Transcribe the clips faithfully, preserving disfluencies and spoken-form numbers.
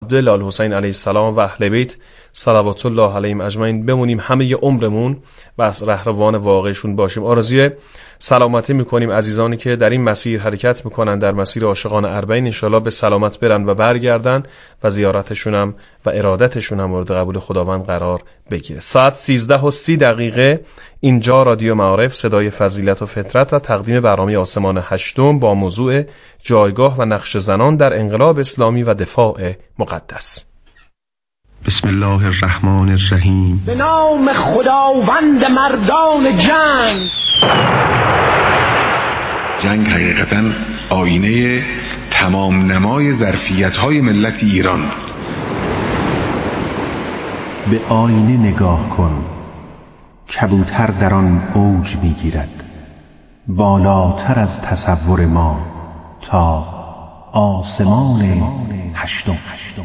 لال حسین علیه السلام و اهل بیت صلوات الله علیهم اجمعین بمونیم، همه ی عمرمون بس رهروان واقعشون باشیم. آرزوی سلامتی میکنیم عزیزانی که در این مسیر حرکت میکنن، در مسیر عاشقان اربعین، انشالله به سلامت برن و برگردن و زیارتشون هم و ارادتشون هم مورد قبول خداوند قرار بگیره. ساعت سیزده و سی دقیقه اینجا رادیو معارف، صدای فضیلت و فطرت و تقدیم برنامه آسمان هشتم با موضوع جایگاه و نقش زنان در انقلاب اسلامی و دفاع مقدس. بسم الله الرحمن الرحیم. به نام خداوند مردان جنگ. جنگ حقیقتاً آینه تمام نمای ظرفیت‌های ملت ایران. به آینه نگاه کن، کبوتر در آن اوج می‌گیرد، بالاتر از تصور ما تا آسمان هشتم.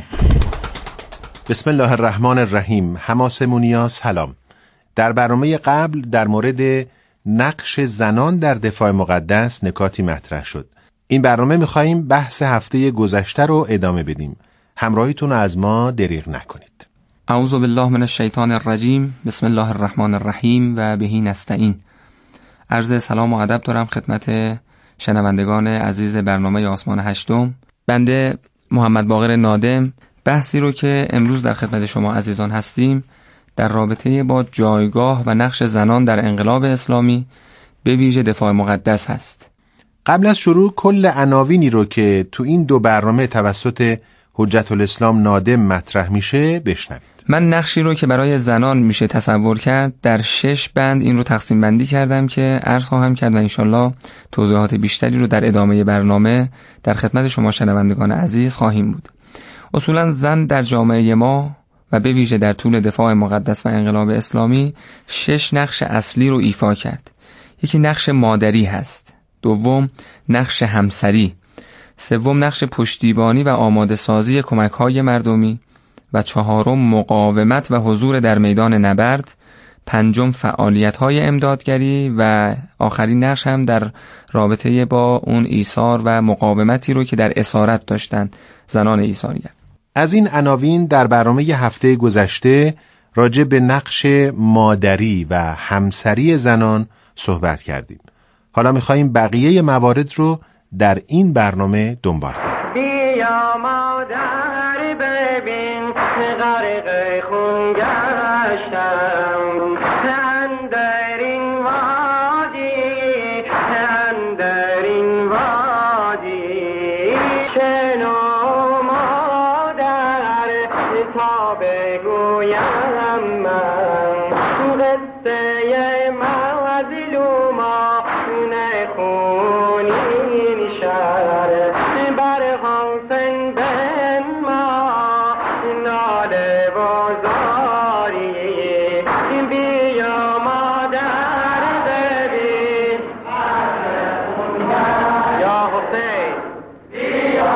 بسم الله الرحمن الرحیم. حماسمونیا سلام. در برنامه قبل در مورد نقش زنان در دفاع مقدس نکاتی مطرح شد. این برنامه می‌خوایم بحث هفته گذشته رو ادامه بدیم. همراهیتون از ما دریغ نکنید. اعوذ بالله من الشیطان الرجیم. بسم الله الرحمن الرحیم و بهی نستعین. عرض سلام و ادب دارم خدمت شنوندگان عزیز برنامه آسمان هشتم. بنده محمد باقر نادم بحثی رو که امروز در خدمت شما عزیزان هستیم در رابطه با جایگاه و نقش زنان در انقلاب اسلامی به ویژه دفاع مقدس هست. قبل از شروع کل عناوینی رو که تو این دو برنامه توسط حجت الاسلام نادم مطرح میشه بشنوید. من نقشی رو که برای زنان میشه تصور کرد در شش بند این رو تقسیم بندی کردم که عرض خواهم کرد و انشالله توضیحات بیشتری رو در ادامه برنامه در خدمت شما شنوندگان عزیز خواهیم بود. اصولا زن در جامعه ما و به ویژه در طول دفاع مقدس و انقلاب اسلامی شش نقش اصلی رو ایفا کرد. یکی نقش مادری هست، دوم نقش همسری، سوم نقش پشتیبانی و آماده سازی کمک‌های مردمی و چهارم مقاومت و حضور در میدان نبرد، پنجم فعالیت‌های امدادگری و آخرین نقش هم در رابطه با اون ایثار و مقاومتی رو که در اسارت داشتن زنان ایثارگر. از این عناوین در برنامه هفته گذشته راجع به نقش مادری و همسری زنان صحبت کردیم. حالا می‌خوایم بقیه موارد رو در این برنامه دنبال کنیم. بیا مادر ببین غرق خون گشتم، اندر این وادی اندر این وادی، شنو مادر تا بگویم من قصه مظلومان خونین شهر، بر حسین بن ما ناله و زاری، بیا مادر ببین یا حسین، بیا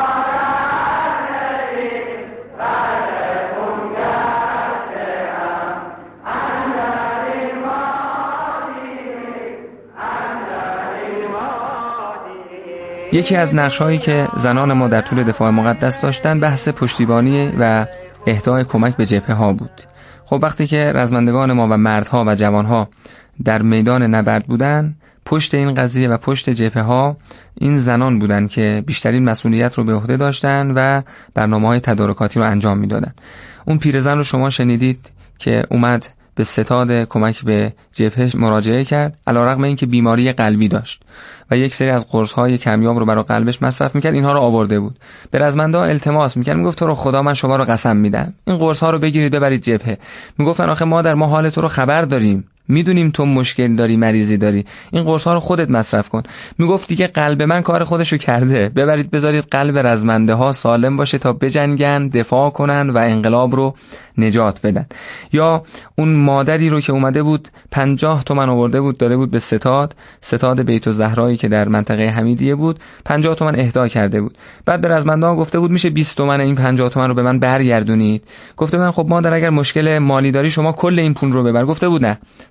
مادر ببین بر خون گشتم، اندر این وادی اندر این وادی. یکی از نقش‌هایی که زنان ما در طول دفاع مقدس داشتن بحث پشتیبانی و اهدای کمک به جبهه‌ها بود. خب وقتی که رزمندگان ما و مردها و جوانها در میدان نبرد بودن، پشت این قضیه و پشت جبهه‌ها این زنان بودن که بیشترین مسئولیت رو به عهده داشتن و برنامه‌های تدارکاتی رو انجام میدادن. اون پیرزن رو شما شنیدید که اومد به ستاد کمک به جبهه مراجعه کرد، علیرغم اینکه بیماری قلبی داشت و یک سری از قرص‌های کمیاب رو برای قلبش مصرف می‌کرد، اینها رو آورده بود. به رزمندا التماس می‌کرد، میگفت تو رو خدا من شما رو قسم میدم این قرص‌ها رو بگیرید ببرید جبهه. میگفتن آخه ما در ما حال تو رو خبر داریم، میدونیم تو مشکل داری، مریضی داری، این قرص‌ها رو خودت مصرف کن. میگفت دیگه قلب من کار خودشو کرده، ببرید بذارید قلب رزمنده ها سالم باشه تا بجنگن، دفاع کنن و انقلاب رو نجات بدن. یا اون مادری رو که اومده بود پنجاه تومن آورده بود داده بود به ستاد ستاد بیت الزهرایی که در منطقه حمیدیه بود، پنجاه تومن اهدا کرده بود. بعد به رزمندان گفته بود میشه بیست تومن این پنجاه تومن رو به من برگردونید. گفته من خب مادر اگر مشکل مالی داری شما کل این پول رو ببر. گفته بود نه،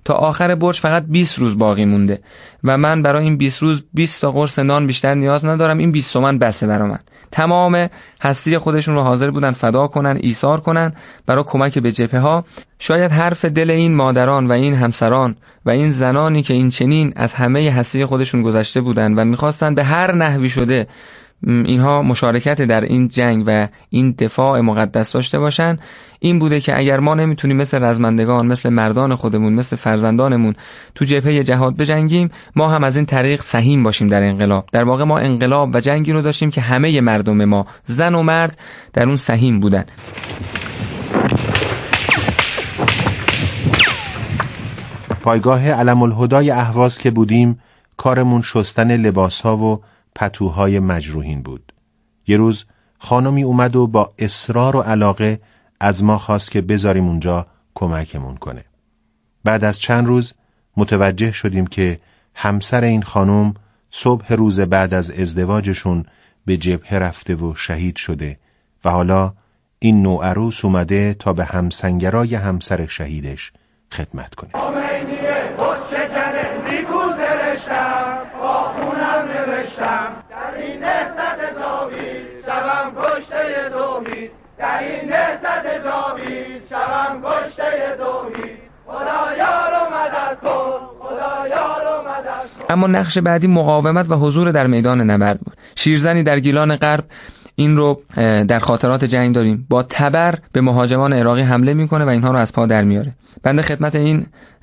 تا آخر برج فقط بیست روز باقی مونده و من برای این بیست روز بیست تا قرص نان بیشتر نیاز ندارم، این بیست تومن بسه برای من. تمام هستی خودشون رو حاضر بودن فدا کنن، ایثار کنن برای کمک به جبهه ها. شاید حرف دل این مادران و این همسران و این زنانی که این چنین از همه هستی خودشون گذشته بودن و میخواستن به هر نحوی شده اینها مشارکت در این جنگ و این دفاع مقدس داشته باشن، این بوده که اگر ما نمیتونیم مثل رزمندگان، مثل مردان خودمون، مثل فرزندانمون تو جبهه جهاد بجنگیم، ما هم از این طریق سهیم باشیم در انقلاب. در واقع ما انقلاب و جنگی رو داشتیم که همه مردم ما، زن و مرد، در اون سهیم بودن. پایگاه علم الهدای اهواز که بودیم، کارمون شستن لباس‌ها و پتوهای مجروحین بود. یه روز خانمی اومد و با اصرار و علاقه از ما خواست که بذاریم اونجا کمکمون کنه. بعد از چند روز متوجه شدیم که همسر این خانم صبح روز بعد از ازدواجشون به جبهه رفته و شهید شده و حالا این نوعروس اومده تا به همسنگرای همسر شهیدش خدمت کنه. در این نهضت جاوید شوم کشته توحید، خدایا رو مدد کن، خدایا رو مدد کن. اما نقش بعدی مقاومت و حضور در میدان نبرد بود. شیرزنی در گیلان غرب، این رو در خاطرات جنگ داریم، با تبر به مهاجمان عراقی حمله میکنه و اینها رو از پا در میاره. بنده خدمت این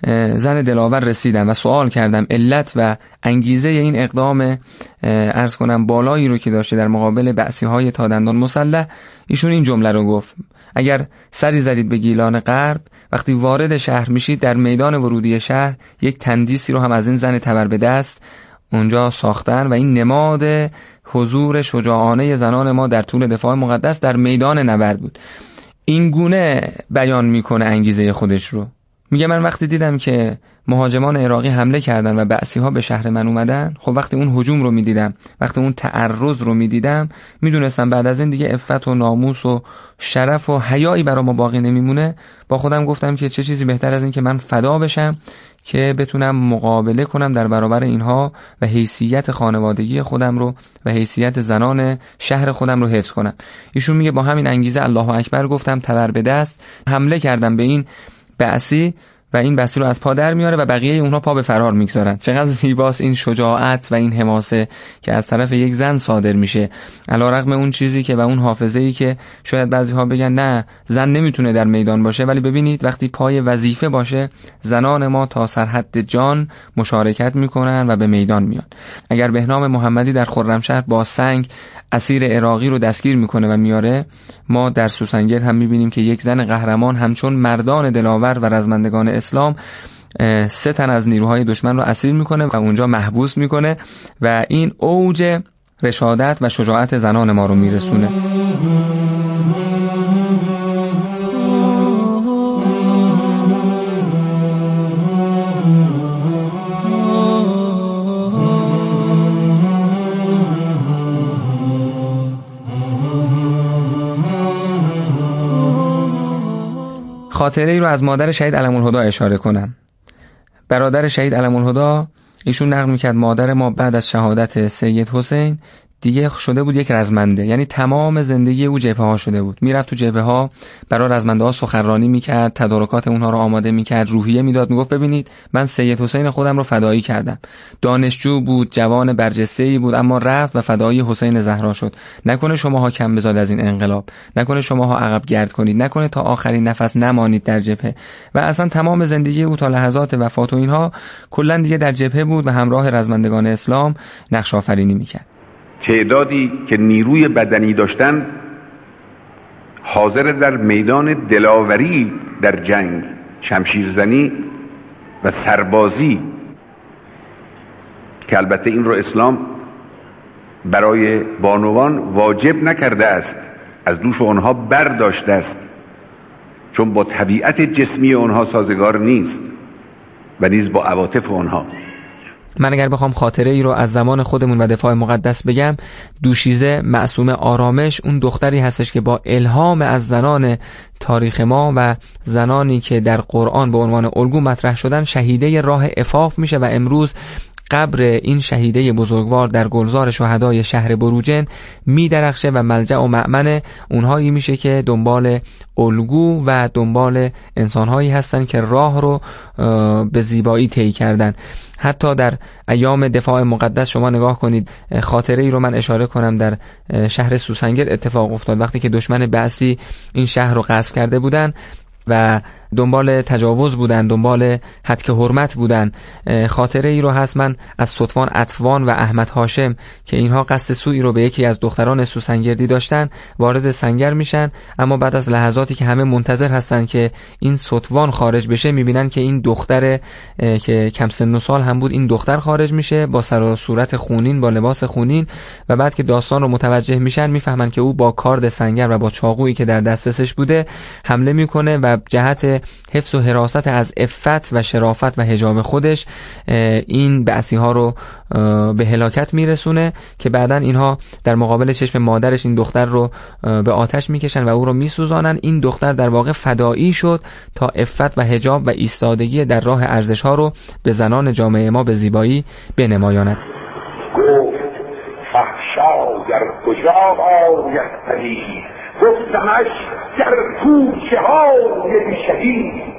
زن دلاور رسیدم و سوال کردم علت و انگیزه این اقدام عرض کنم بالایی رو که داشته در مقابل بعثی های تا دندان مسلح. ایشون این جمله رو گفت: اگر سری زدید به گیلان غرب، وقتی وارد شهر میشید در میدان ورودی شهر یک تندیسی رو هم از این زن تبر به دست اونجا ساختن و این نماد حضور شجاعانه زنان ما در طول دفاع مقدس در میدان نبرد بود. این گونه بیان میکنه انگیزه خودش رو. میگه من وقتی دیدم که مهاجمان عراقی حمله کردن و بعثی ها به شهر من اومدن، خب وقتی اون هجوم رو میدیدم، وقتی اون تعرض رو میدیدم، میدونستم بعد از این دیگه عفت و ناموس و شرف و حیایی برای ما باقی نمیمونه. با خودم گفتم که چه چیزی بهتر از این که من فدا بشم که بتونم مقابله کنم در برابر اینها و حیثیت خانوادگی خودم رو و حیثیت زنان شهر خودم رو حفظ کنم. ایشون میگه با همین انگیزه الله اکبر گفتم، تبر به دست حمله کردم به این بعثی و این بعثی رو از پا در میاره و بقیه اونها پا به فرار میگذارن. چقدر زیباست این شجاعت و این حماسه که از طرف یک زن صادر میشه، علیرغم اون چیزی که و اون حافظه‌ای که شاید بعضی‌ها بگن نه زن نمیتونه در میدان باشه، ولی ببینید وقتی پای وظیفه باشه زنان ما تا سرحد جان مشارکت میکنن و به میدان میان. اگر بهنام محمدی در خرمشهر با سنگ اسیر عراقی رو دستگیر میکنه و میاره، ما در سوسنگر هم میبینیم که یک زن قهرمان همچون مردان دلاور و رزمندگان اسلام سه تن از نیروهای دشمن رو اسیر میکنه و اونجا محبوس میکنه و این اوج رشادت و شجاعت زنان ما رو میرسونه. خاطره ای رو از مادر شهید علم الهدا اشاره کنم. برادر شهید علم الهدا ایشون نقل میکرد مادر ما بعد از شهادت سید حسین دیگه شده بود یک رزمنده، یعنی تمام زندگی او جبهه ها شده بود. میرفت تو جبهه ها برای رزمنده ها سخنرانی میکرد، تدارکات اونها رو آماده میکرد، روحیه میداد، میگفت ببینید من سید حسین خودم رو فدایی کردم. دانشجو بود، جوان برجسته‌ای بود، اما رفت و فدایی حسین زهرا شد. نکنه شماها کم بزاد از این انقلاب، نکنه شماها عقب گرد کنید، نکنه تا آخرین نفس نمانید در جبهه. و اصلا تمام زندگی او تا لحظات وفات و اینها کلا دیگه در جبهه بود و همراه رزمندگان اسلام نقش آفرینی میکرد. تعدادی که نیروی بدنی داشتند حاضر در میدان دلاوری در جنگ، شمشیرزنی و سربازی، که البته این رو اسلام برای بانوان واجب نکرده است، از دوش آنها برداشته است، چون با طبیعت جسمی آنها سازگار نیست و نیز با عواطف آنها. من اگر بخوام خاطره ای رو از زمان خودمون و دفاع مقدس بگم، دوشیزه معصومه آرامش اون دختری هستش که با الهام از زنان تاریخ ما و زنانی که در قرآن به عنوان الگو مطرح شدن شهیده راه عفاف میشه و امروز قبر این شهیده بزرگوار در گلزار شهدای شهر بروجرد می درخشه و ملجأ و مأمن اونهایی میشه که دنبال الگو و دنبال انسانهایی هستن که راه رو به زیبایی طی کردن. حتی در ایام دفاع مقدس شما نگاه کنید، خاطره ای رو من اشاره کنم در شهر سوسنگر اتفاق افتاد وقتی که دشمن بعثی این شهر رو غصب کرده بودن و دنبال تجاوز بودن، دنبال هتک حرمت بودن. خاطره ای رو هست من از ستوان اطوان و احمد هاشم که اینها قصد سوئی رو به یکی از دختران سوسنگردی داشتن، وارد سنگر میشن، اما بعد از لحظاتی که همه منتظر هستن که این ستوان خارج بشه میبینن که این دختر که کم سن و سال هم بود، این دختر خارج میشه با سر و صورت خونین، با لباس خونین، و بعد که داستان رو متوجه میشن میفهمن که او با کارد سنگر و با چاقویی که در دستش بوده حمله میکنه و جهت حفظ و حراست از عفت و شرافت و حجاب خودش این بعثی ها رو به هلاکت میرسونه که بعدن اینها در مقابل چشم مادرش این دختر رو به آتش میکشن و او رو میسوزانن. این دختر در واقع فدایی شد تا عفت و حجاب و ایستادگی در راه ارزش ها رو به زنان جامعه ما به زیبایی بنمایاند. گفت فحشا در کجا آید پدید، گفتمش در کوچه های شهید.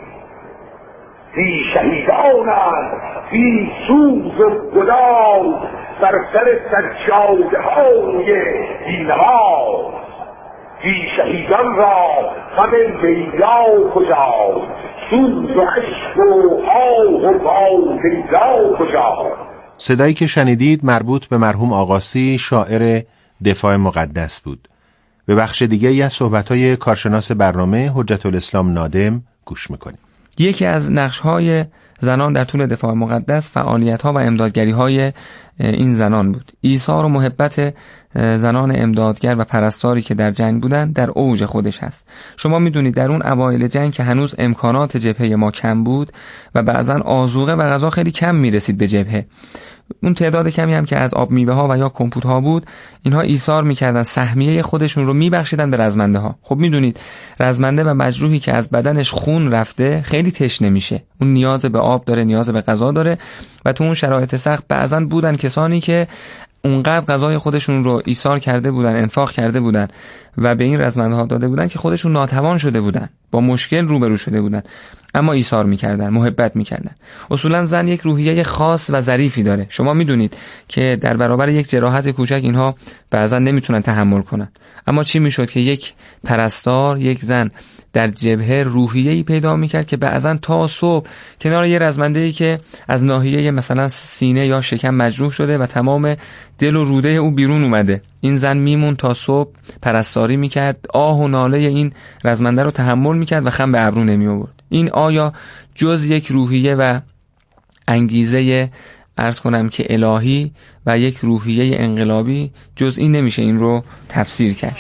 بی شهیدانند بی سوز و گداز، بر سر سجاده های بینماز. بی شهیدان را غم لیلا کجا، سوز و عشق و آه و با لیلا کجا. صدایی که شنیدید مربوط به مرحوم آقاسی، شاعر دفاع مقدس بود. به بخش دیگه از صحبت‌های کارشناس برنامه حجت الاسلام نادم گوش می‌کنیم. یکی از نقش‌های زنان در طول دفاع مقدس فعالیت‌ها و امدادگری‌های این زنان بود. ایثار و محبت زنان امدادگر و پرستاری که در جنگ بودند در اوج خودش هست. شما می‌دونید در اون اوایل جنگ که هنوز امکانات جبهه ما کم بود و بعضاً آذوقه و غذا خیلی کم می‌رسید به جبهه، اون تعداد کمی هم که از آب میوه ها و یا کمپوت ها بود، اینها ایثار میکردن، سهمیه خودشون رو میبخشیدن به رزمنده ها. خب میدونید رزمنده و مجروحی که از بدنش خون رفته خیلی تشنه میشه، اون نیاز به آب داره، نیاز به غذا داره، و تو اون شرایط سخت بعضا بودن کسانی که اونقدر غذای خودشون رو ایثار کرده بودن، انفاق کرده بودن و به این رزمنده ها داده بودن که خودشون ناتوان شده بودن، با مشکل روبرو شده بودن، اما ایثار میکردن، محبت میکردن. اصولا زن یک روحیه خاص و ظریفی داره. شما میدونید که در برابر یک جراحت کوچک اینها بعضا نمیتونن تحمل کنن، اما چی میشد که یک پرستار، یک زن در جبهه روحیه‌ای پیدا میکرد که بعضا تا صبح کنار یه رزمنده‌ای که از ناحیه مثلا سینه یا شکم مجروح شده و تمام دل و روده او بیرون اومده، این زن میمون تا صبح پرستاری میکرد، آه و ناله این رزمنده رو تحمل میکرد و خم به ابرو نمی آورد. این آیا جز یک روحیه و انگیزه عرض کنم که الهی و یک روحیه انقلابی جز این نمیشه این رو تفسیر کرد؟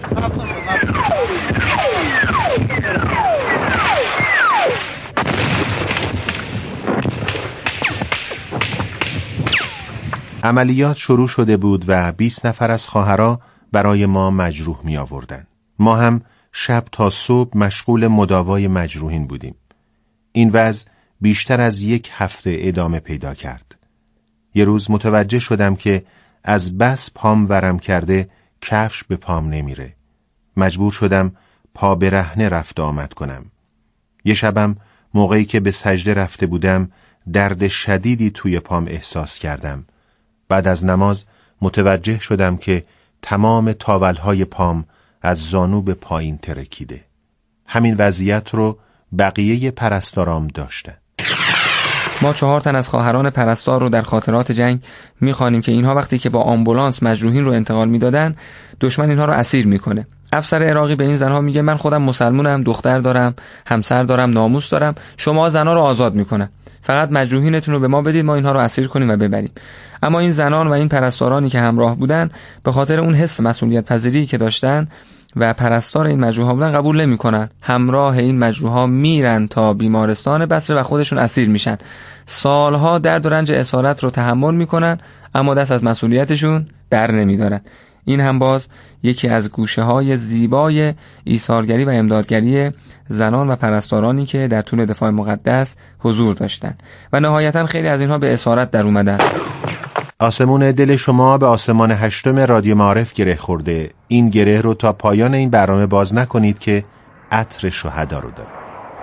عملیات شروع شده بود و بیست نفر از خواهرها برای ما مجروح می آوردن. ما هم شب تا صبح مشغول مداوای مجروحین بودیم. این وضع بیشتر از یک هفته ادامه پیدا کرد. یه روز متوجه شدم که از بس پام ورم کرده کفش به پام نمیره. مجبور شدم پا برهنه رفت آمد کنم. یه شبم موقعی که به سجده رفته بودم درد شدیدی توی پام احساس کردم. بعد از نماز متوجه شدم که تمام تاولهای پام از زانو به پایین ترکیده. همین وضعیت رو بقیه پرستارام داشتن. ما چهار تن از خواهران پرستار رو در خاطرات جنگ میخوانیم که اینها وقتی که با آمبولانس مجروحین رو انتقال میدادن، دشمن اینها رو اسیر میکنه. افسر عراقی به این زنها میگه من خودم مسلمونم، دختر دارم، همسر دارم، ناموس دارم، شما زنها رو آزاد میکنم، فقط مجروحینتون رو به ما بدید، ما اینها رو اسیر کنیم و ببریم. اما این زنان و این پرستارانی که همراه بودن به خاطر اون حس مسئولیت پذیری که داشتن و پرستار این مجروحا بودن قبول نمی‌کنن. همراه این مجروحا میرن تا بیمارستان بصره و خودشون اسیر میشن. سالها درد و رنج اسارت رو تحمل میکنن اما دست از مسئولیتشون بر نمیدارن. این هم باز یکی از گوشه‌های زیبای ایثارگری و امدادگری زنان و پرستارانی که در طول دفاع مقدس حضور داشتن و نهایتاً خیلی از اینها به اسارت در اومدن. آسمون دل شما به آسمان هشتم رادیو معارف گره خورده. این گره رو تا پایان این برنامه باز نکنید که عطر شهدا رو داره.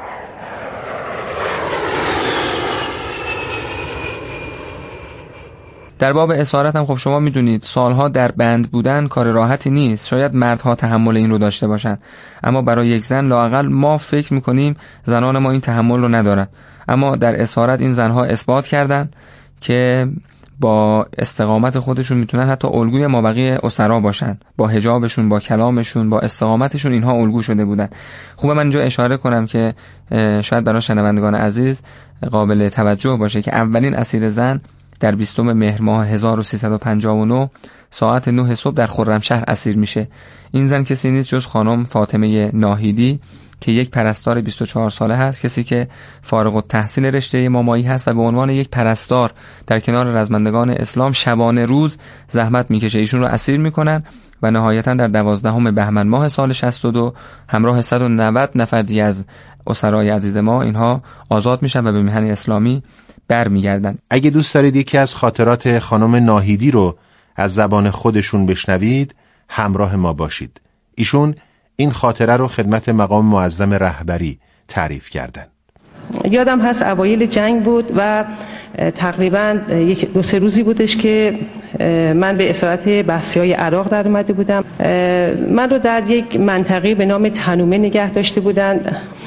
در باب اسارت هم خب شما میدونید سالها در بند بودن کار راحتی نیست. شاید مردها تحمل این رو داشته باشن اما برای یک زن لااقل ما فکر میکنیم زنان ما این تحمل رو ندارن. اما در اسارت این زنها اثبات کردن که با استقامت خودشون میتونن حتی الگوی مابقی اسرا باشن. با حجابشون، با کلامشون، با استقامتشون اینها الگو شده بودن. خوبه من اینجا اشاره کنم که شاید برای شنوندگان عزیز قابل توجه باشه که اولین اسیر زن در بیستم مهر ماه هزار و سیصد و پنجاه و نه ساعت نه صبح در خرمشهر اسیر میشه. این زن کسی نیست جز خانم فاطمه ناهیدی که یک پرستار بیست و چهار ساله هست، کسی که فارغ التحصیل رشته مامایی هست و به عنوان یک پرستار در کنار رزمندگان اسلام شبانه روز زحمت میکشه. ایشون رو اسیر میکنن و نهایتا در دوازدهم بهمن ماه سال شصت و دو همراه صد و نود نفر دیگه از اسرای عزیز ما اینها آزاد میشن و به میهن اسلامی برمیگردن. اگه دوست دارید یکی از خاطرات خانم ناهیدی رو از زبان خودشون بشنوید همراه ما باشید. ایشون این خاطره رو خدمت مقام معظم رهبری تعریف کردن. یادم هست اوایل جنگ بود و تقریبا یک دو سه روزی بودش که من به اسارت بحثی‌های عراق در اومده بودم. من رو در یک منطقه به نام تنومه نگه داشته بودن.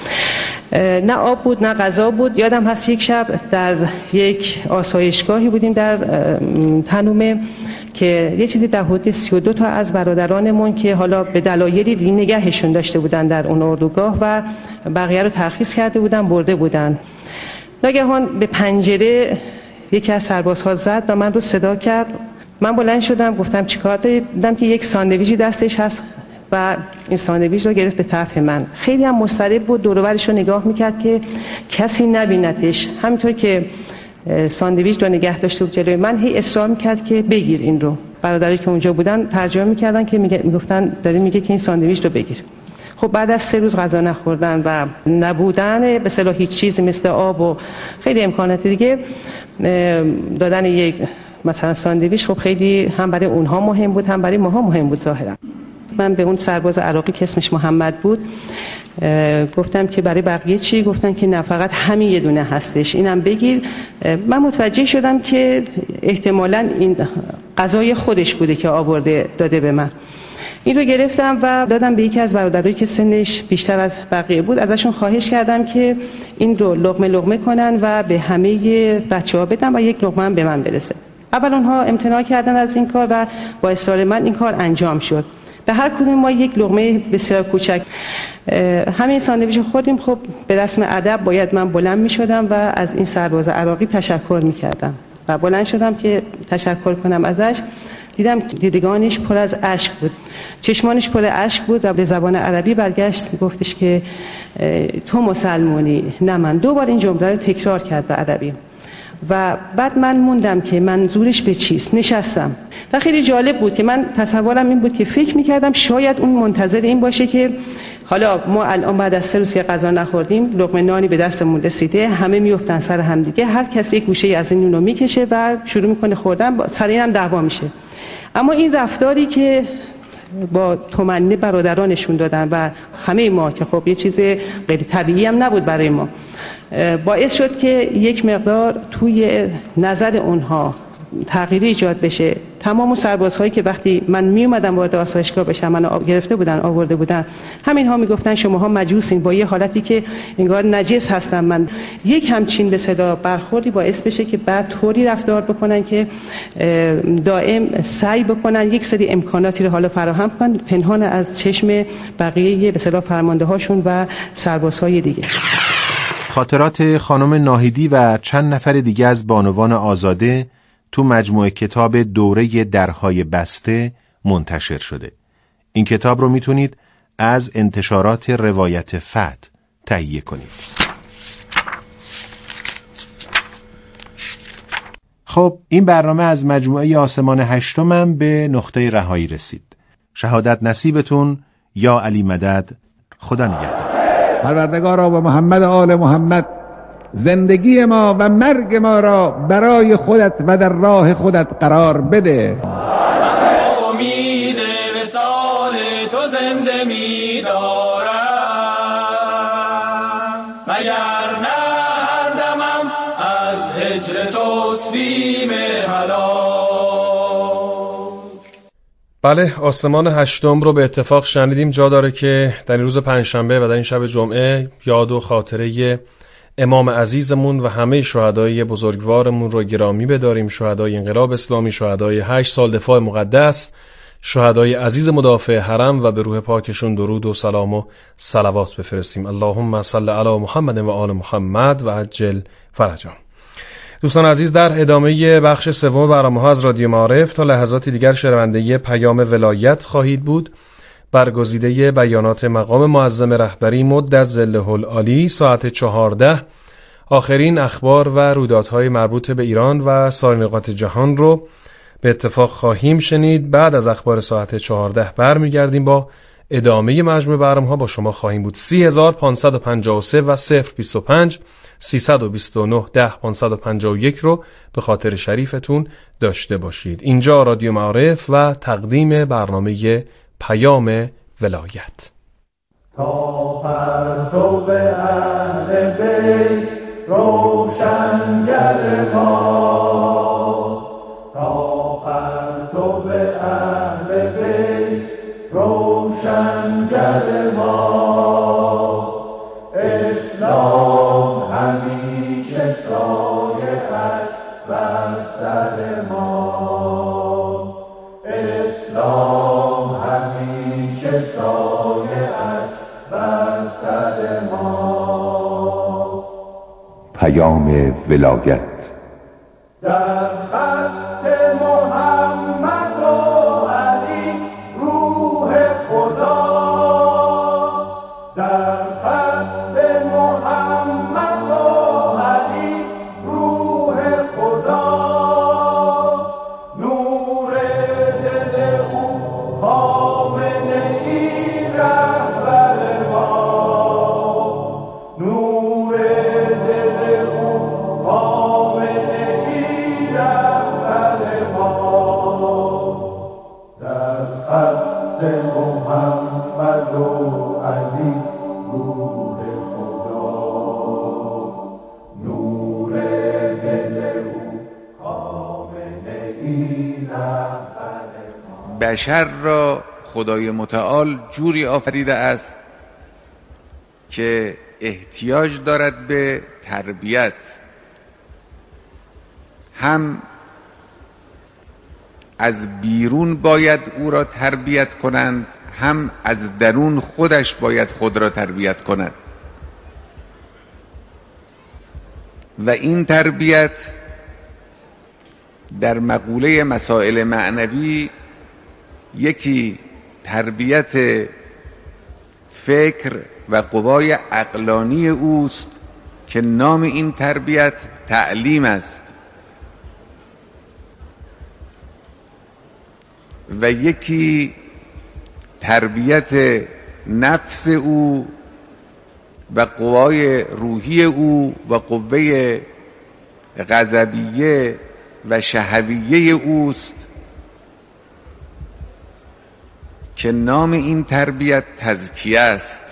نه آب بود نه غذا بود. یادم هست یک شب در یک آسایشگاهی بودیم در تنومه که یه چیزی در حدود سی و دو تا از برادرانمون که حالا به دلایلی نگهشون داشته بودن در اون اردوگاه و بقیه رو ترخیص کرده بودن برده بودن. ناگهان به پنجره یکی از سربازها زد و من رو صدا کرد. من بلند شدم گفتم چیکار داری؟ دیدم که یک ساندویچی دستش هست و این ساندویچ رو گرفت به طرف من. خیلی هم مضطرب بود، دور و برش رو نگاه میکرد که کسی نبینتش. همینطور که ساندویچ رو نگه داشته بود جلوی من هی اصرار میکرد که بگیر این رو. برادری که اونجا بودن ترجمه میکردن که میگفتن داره میگه که این ساندویچ رو بگیر. خب بعد از سه روز غذا نخوردن و نبودن به اصطلاح هیچ چیزی مثل آب و خیلی امکانات دیگه دادن یک مثلا ساندویچ خب خیلی هم برای اونها مهم بود هم برای ماها مهم بود ظاهرا. من به اون سرباز عراقی که اسمش محمد بود گفتم که برای بقیه چی؟ گفتن که نه فقط همین یه دونه هستش اینم بگیر. من متوجه شدم که احتمالاً این غذای خودش بوده که آورده داده به من. این رو گرفتم و دادم به یکی از برادرایی که سنش بیشتر از بقیه بود. ازشون خواهش کردم که این رو لقمه لقمه کنن و به همه بچه‌ها بدن و یک لقمه هم به من برسه. اول اونها امتناع کردن از این کار و با اصرار من این کار انجام شد. به هر کدوم ما یک لقمه بسیار کوچک همین ساندویچ خوردیم. خب به رسم ادب باید من بلند می شدم و از این سرباز عراقی تشکر می کردم و بلند شدم که تشکر کنم ازش. دیدم دیدگانش پر از اشک بود، چشمانش پر اشک بود و به زبان عربی برگشت گفتش که تو مسلمانی نه من. دو بار این جمله رو تکرار کرد به عربی و بعد من موندم که منظورش به چیست. نشستم و خیلی جالب بود که من تصورم این بود که فکر میکردم شاید اون منتظر این باشه که حالا ما الان بعد از سه روز که غذا نخوردیم لقمه نانی به دستمون رسیده، همه میافتن سر هم دیگه، هر کسی یک گوشه از این نونو میکشه و شروع میکنه خوردن، سر این هم دعوا میشه. اما این رفتاری که با تومنه برادرانشون دادن و همه ما که خب یه چیز غیر طبیعی هم نبود برای ما، باعث شد که یک مقدار توی نظر اونها تغییری ایجاد بشه. تمام اون سربازهایی که وقتی من می اومدم وارد آسایشگاه بشم منو گرفته بودن آورده بودن، همین ها میگفتن شماها مجوسین، با یه حالتی که انگار نجس هستم من. یک همچین به صدا برخوردی باعث بشه که بعد طوری رفتار بکنن که دائم سعی بکنن یک سری امکاناتی رو حالا فراهم کنن پنهان از چشم بقیه به صدا فرمانده هاشون و سربازهای دیگه. خاطرات خانم ناهیدی و چند نفر دیگه از بانوان آزاده تو مجموعه کتاب دوره درهای بسته منتشر شده. این کتاب رو میتونید از انتشارات روایت فتح تهیه کنید. خب این برنامه از مجموعه آسمان هشتمم به نقطه رهایی رسید. شهادت نصیبتون یا علی مدد. خدا نگهدار. پروردگارا و محمد آل محمد زندگی ما و مرگ ما را برای خودت و در راه خودت قرار بده. امید وصال تو زنده می دارم، مگر نه هر دمم از هجر توست بیم هلاک. بله، آسمان هشتم رو به اتفاق شنیدیم. جا داره که در این روز پنجشنبه و در این شب جمعه یاد و خاطره امام عزیزمون و همه شهدای بزرگوارمون رو گرامی بداریم. شهدای انقلاب اسلامی، شهدای هشت سال دفاع مقدس، شهدای عزیز مدافع حرم و به روح پاکشون درود و سلام و صلوات بفرستیم. اللهم صل علی محمد و آل محمد و عجل فرجهم. دوستان عزیز، در ادامه بخش سوم برنامه‌ها از رادیو معارف تا لحظاتی دیگر شنونده پیام ولایت خواهید بود. برگزیده بیانات مقام معظم رهبری مد ظله العالی ساعت چهارده، آخرین اخبار و رویدادهای مربوط به ایران و سایر نقاط جهان رو به اتفاق خواهیم شنید. بعد از اخبار ساعت چهارده برمیگردیم با ادامه مجموعه برنامه‌ها. با شما خواهیم بود. سی هزار پانصد و پنجاه و سه و صفر بیست و پنج سیصد و بیست و نه ده پانصد و پنجاه و یک رو به خاطر شریفتون داشته باشید. اینجا رادیو معارف و تقدیم برنامه پیام ولایت. تا پرتو اهل بیت روشنگر ماست، تا پرتو اهل بیت روشنگر ماست، اسلام همیشه سایه اش بر سر ماست، اسلام همیشه سایه اش بر سر ماست. پیام ولایت در خط محمد و علی روح خدا، در خط محمد و علی روح خدا، نور دل او خامنه ای رهبر ماست، نور دل او خامنه ای رهبر ماست، در خط محمد و علی روح خدا، نور دل او خامنه ای رهبر ماست. بشر را خدای متعال جوری آفریده است که احتیاج دارد به تربیت، هم از بیرون باید او را تربیت کنند، هم از درون خودش باید خود را تربیت کند. و این تربیت در مقوله مسائل معنوی یکی تربیت فکر و قوای عقلانی اوست که نام این تربیت تعلیم است، و یکی تربیت نفس او و قوای روحی او و قوه غضبیه و شهویه اوست که نام این تربیت تزکیه است.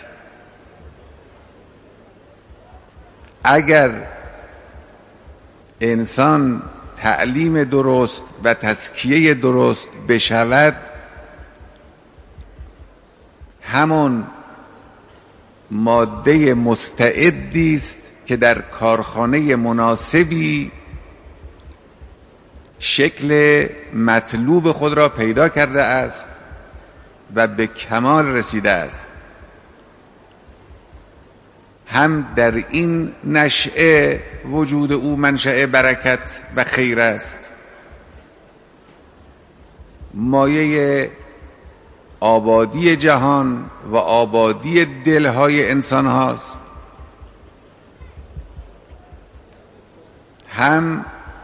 اگر انسان تعلیم درست و تزکیه درست بشود، همون ماده مستعدی است که در کارخانه مناسبی شکل مطلوب خود را پیدا کرده است و به کمال رسیده است. هم در این نشأه وجود او منشأ برکت و خیر است، مایه آبادی جهان و آبادی دلهای انسان هاست، هم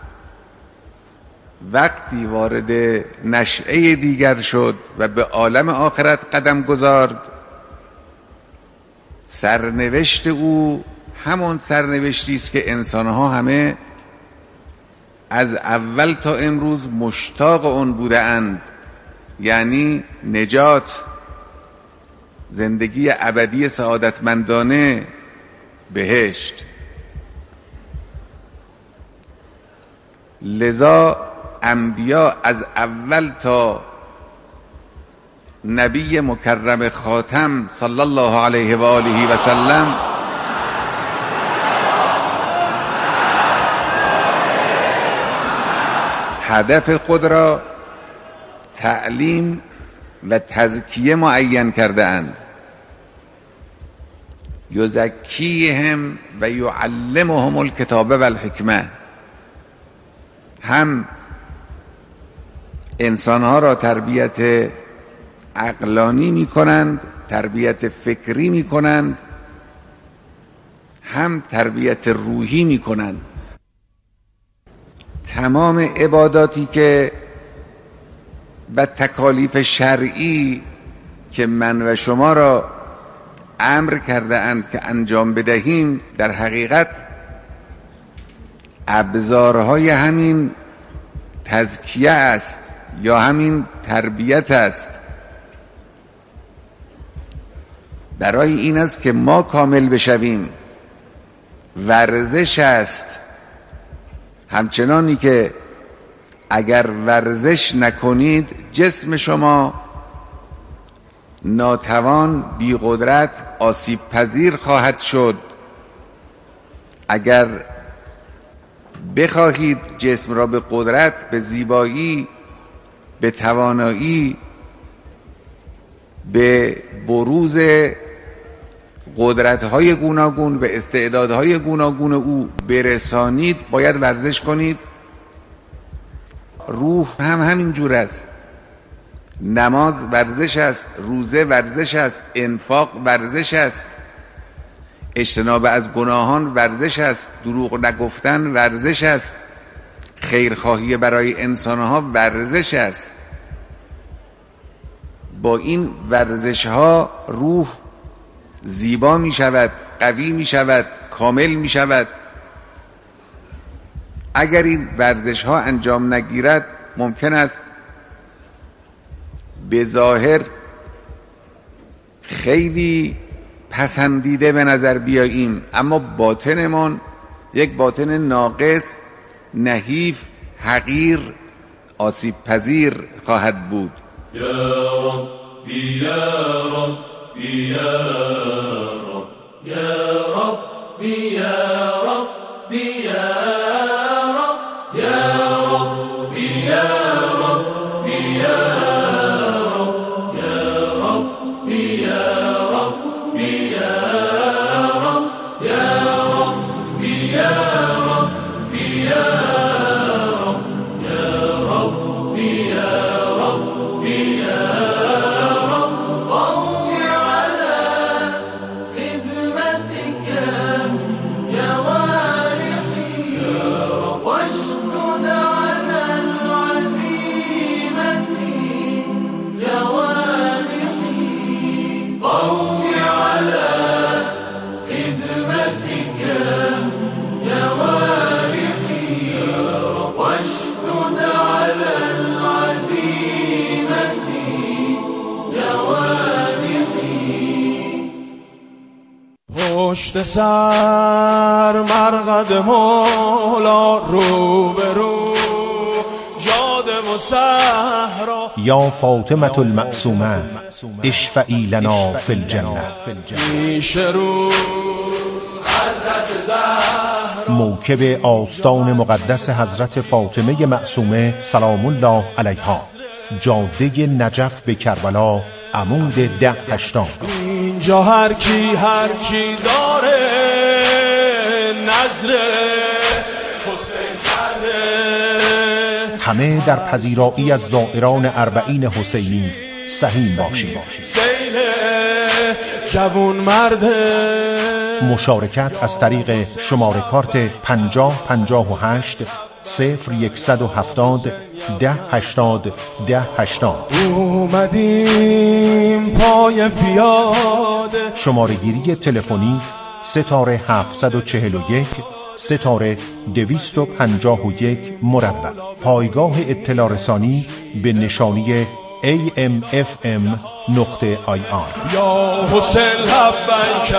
وقتی وارد نشأه دیگر شد و به عالم آخرت قدم گذارد، سرنوشت او همون سرنوشتی است که انسانها همه از اول تا امروز مشتاق اون بوده اند، یعنی نجات، زندگی ابدی سعادتمندانه، بهشت. لذا انبیا از اول تا نبی مکرم خاتم صلی الله علیه و آله و سلم هدف خود را تعلیم و تزکیه معین کرده اند. یزکیهم و یعلمهم الکتاب و الحکمه، هم انسانها را تربیت عقلانی می کنند، تربیت فکری می کنند، هم تربیت روحی می کنند. تمام عباداتی که و تکالیف شرعی که من و شما را امر کرده اند که انجام بدهیم، در حقیقت ابزارهای همین تزکیه است یا همین تربیت است. برای این است که ما کامل بشویم. ورزش است، همچنانی که اگر ورزش نکنید جسم شما ناتوان، بی قدرت، آسیب پذیر خواهد شد. اگر بخواهید جسم را به قدرت، به زیبایی، به توانایی، به بروز قدرت‌های گوناگون و استعدادهای گوناگون او برسانید، باید ورزش کنید. روح هم همین جور است. نماز ورزش است، روزه ورزش است، انفاق ورزش است، اجتناب از گناهان ورزش است، دروغ نگفتن ورزش است، خیرخواهی برای انسانها ورزش است. با این ورزش ها روح زیبا می شود، قوی می شود، کامل می شود. اگر این ورزش ها انجام نگیرد ممکن است به ظاهر خیلی پسندیده به نظر بیاییم، اما باطنمان یک باطن ناقص، نحیف، حقیر، آسیب پذیر خواهد بود. یا ربی یا ربی یا رب یا ربی یا ربی یا رب یا ربی یا ربی یا رب یا ربی یا ربی یا رب یا ربی یا ربی یا رب یا ربی یا ربی یا رب قوی على خدمتك جوارحي واشدد على العزيمة جوارحي قوي على خدمتك جوارحي واشدد على العزيمة جوارحي پشت سر مرقد مولا رو به رو جاده و صحرا یا فاطمة المعصومه اشفعی لنا فی الجنه. پیش رو حضرت زهرا موکب آستان مقدس حضرت فاطمه معصومه سلام الله علیها، جاده نجف به کربلا، عمود ده هشتاد. اینجا هر کی هر چی داره نظر حسین کرده، همه در پذیرایی از زائران اربعین حسینی سهیم باشید. سیل جوون مرد. مشارکت از طریق شماره کارت پنجاه پنجاه و هشت صفر یکصد و هفتاد ده هشتاد ده هشتاد. اومدیم پای پیاده. شماره گیری تلفنی ستاره هفتصد و چهل و یک ستاره دویست و پنجاه و یک مربع. پایگاه اطلاع رسانی به نشانی ای ام اف ام نقطه آی آر. یا حسین لبیک